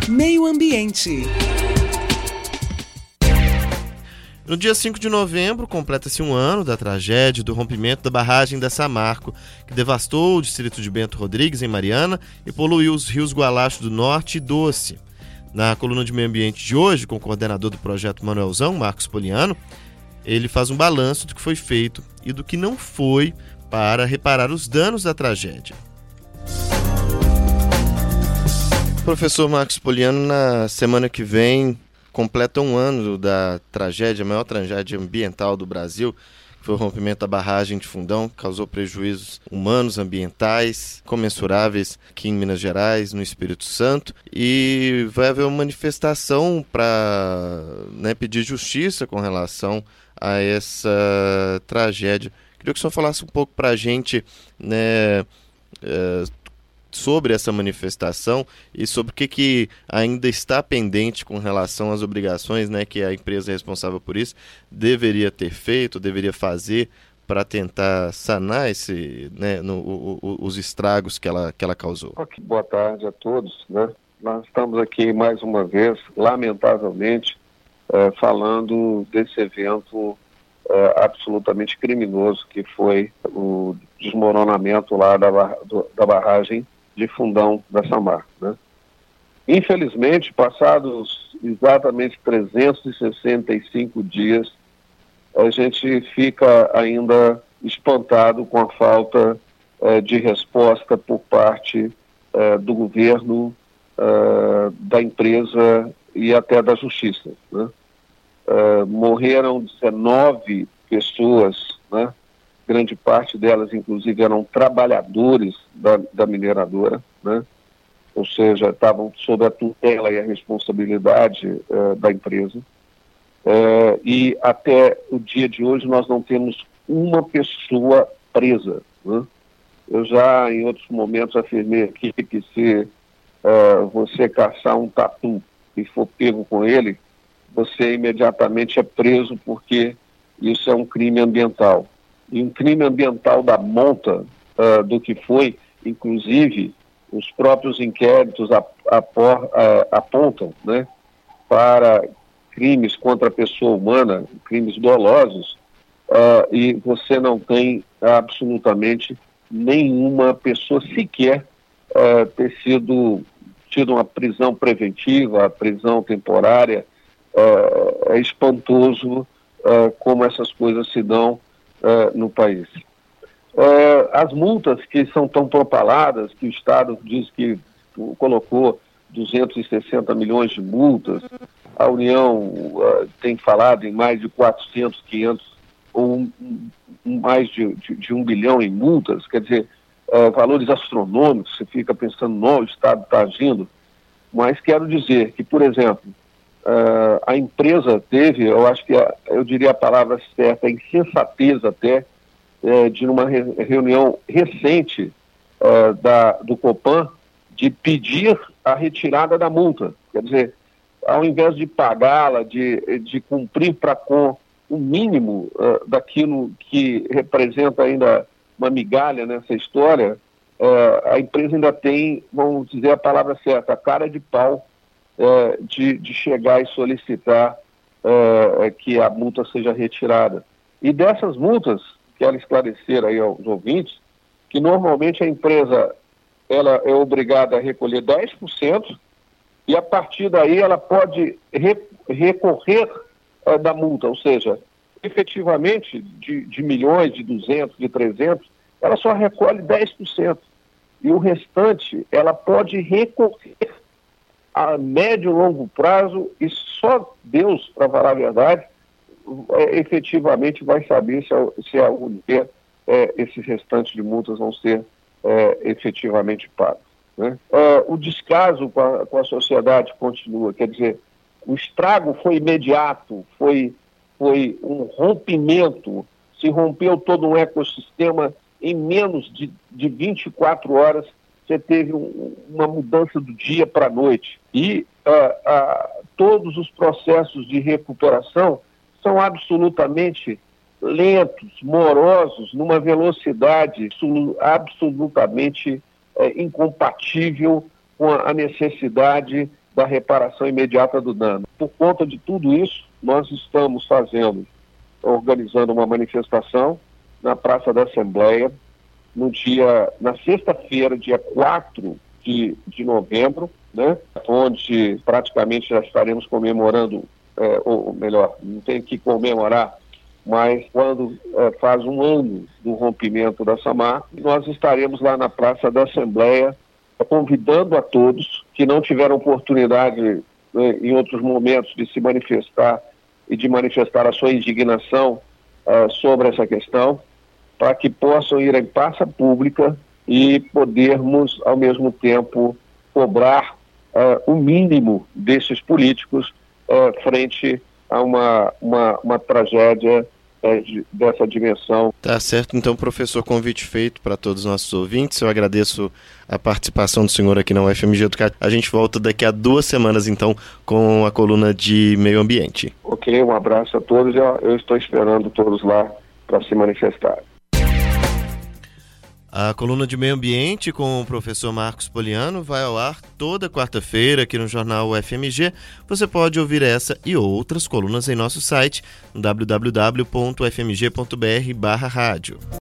Meio Ambiente. No dia 5 de novembro, completa-se um ano da tragédia do rompimento da barragem da Samarco, que devastou o distrito de Bento Rodrigues, em Mariana, e poluiu os rios Gualacho do Norte e Doce. Na coluna de Meio Ambiente de hoje, com o coordenador do projeto Manuelzão, Marcos Poliano, ele faz um balanço do que foi feito e do que não foi para reparar os danos da tragédia. Professor Marcos Poliano, na semana que vem completa um ano da tragédia, a maior tragédia ambiental do Brasil, que foi o rompimento da barragem de Fundão, que causou prejuízos humanos, ambientais, comensuráveis aqui em Minas Gerais, no Espírito Santo, e vai haver uma manifestação para pedir justiça com relação a essa tragédia. Queria que o senhor falasse um pouco para a gente, sobre essa manifestação e sobre o que ainda está pendente com relação às obrigações, que a empresa responsável por isso deveria ter feito, deveria fazer para tentar sanar os estragos que ela causou. Okay. Boa tarde a todos. Nós estamos aqui mais uma vez, lamentavelmente, falando desse evento absolutamente criminoso que foi o desmoronamento lá da barragem de Fundão da Samarco. Infelizmente, passados exatamente 365 dias, a gente fica ainda espantado com a falta de resposta por parte do governo, da empresa e até da justiça. Morreram 19 pessoas, grande parte delas, inclusive, eram trabalhadores da mineradora, ou seja, estavam sob a tutela e a responsabilidade da empresa. E até o dia de hoje nós não temos uma pessoa presa. Eu já, em outros momentos, afirmei aqui que se você caçar um tatu e for pego com ele, você imediatamente é preso, porque isso é um crime ambiental. E um crime ambiental da monta do que foi, inclusive, os próprios inquéritos apontam para crimes contra a pessoa humana, crimes dolosos, e você não tem absolutamente nenhuma pessoa sequer ter tido uma prisão preventiva, a prisão temporária. É espantoso como essas coisas se dão no país. As multas que são tão propaladas, que o Estado diz que colocou 260 milhões de multas, a União tem falado em mais de 400, 500 ou mais de 1 bilhão em multas, quer dizer, valores astronômicos. Você fica pensando, não, o Estado está agindo, mas quero dizer que, por exemplo, a empresa teve, eu acho que eu diria a palavra certa, a insensatez até, de uma reunião recente do Copan, de pedir a retirada da multa. Quer dizer, ao invés de pagá-la, de cumprir com o mínimo daquilo que representa ainda uma migalha nessa história, a empresa ainda tem, vamos dizer a palavra certa, a cara de pau de chegar e solicitar que a multa seja retirada. E dessas multas, quero esclarecer aí aos ouvintes, que normalmente a empresa ela é obrigada a recolher 10%, e a partir daí ela pode recorrer da multa, ou seja, efetivamente de milhões, de 200, de 300, ela só recolhe 10%. E o restante ela pode recorrer a médio e longo prazo, e só Deus, para falar a verdade, efetivamente vai saber se algum dia esses restantes de multas vão ser efetivamente pagos. O descaso com a sociedade continua, quer dizer, o estrago foi imediato, foi um rompimento, se rompeu todo um ecossistema em menos de 24 horas. Você teve uma mudança do dia para a noite. E todos os processos de recuperação são absolutamente lentos, morosos, numa velocidade absolutamente incompatível com a necessidade da reparação imediata do dano. Por conta de tudo isso, nós estamos organizando uma manifestação na Praça da Assembleia, na sexta-feira, dia 4 de novembro, né, onde praticamente já estaremos comemorando, ou melhor, não tem que comemorar, mas quando faz um ano do rompimento da Samarco, nós estaremos lá na Praça da Assembleia, convidando a todos que não tiveram oportunidade em outros momentos de se manifestar e de manifestar a sua indignação sobre essa questão, para que possam ir em praça pública e podermos, ao mesmo tempo, cobrar o mínimo desses políticos frente a uma tragédia dessa dimensão. Tá certo, então, professor, convite feito para todos os nossos ouvintes. Eu agradeço a participação do senhor aqui na UFMG Educativa. A gente volta daqui a 2 semanas, então, com a coluna de meio ambiente. Ok, um abraço a todos. Eu estou esperando todos lá para se manifestar. A coluna de meio ambiente com o professor Marcos Poliano vai ao ar toda quarta-feira aqui no jornal UFMG. Você pode ouvir essa e outras colunas em nosso site www.ufmg.br/rádio.